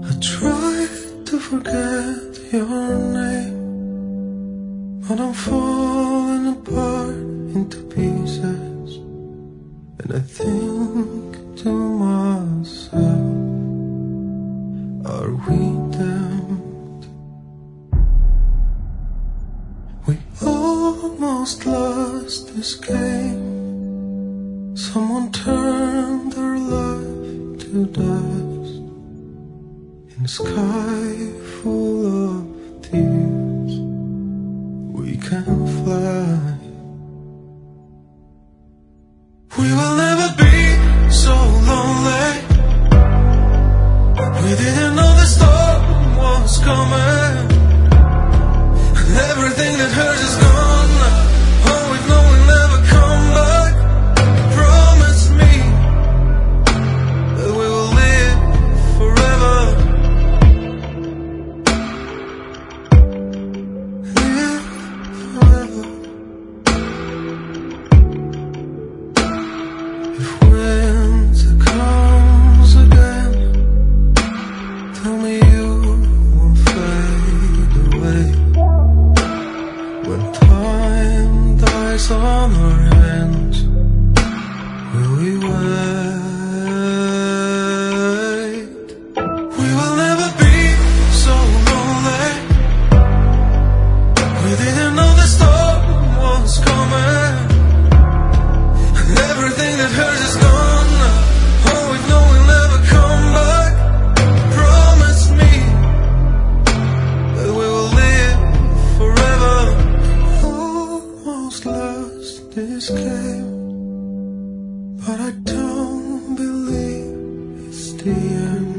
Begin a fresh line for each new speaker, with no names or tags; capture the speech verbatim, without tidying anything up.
I try to forget your name, but I'm falling apart into pieces, and I think to myself, are we damned? We almost lost this game. Someone turned their life to dust in a sky full of tears. We can fly. We will never be so lonely. We didn't know the storm was coming. Everything that hurt is gone. Oh, we know we'll never come back. Promise me that we will live forever. Live forever. If winter comes again, tell me you won't fade away. When time dies on our hands, will we wait? We will never be so lonely. We didn't know the storm was coming. Everything that hurt is gone. Oh, we know we'll never come back. Promise me that we will live forever. Almost lost this game, but I don't believe it's the end.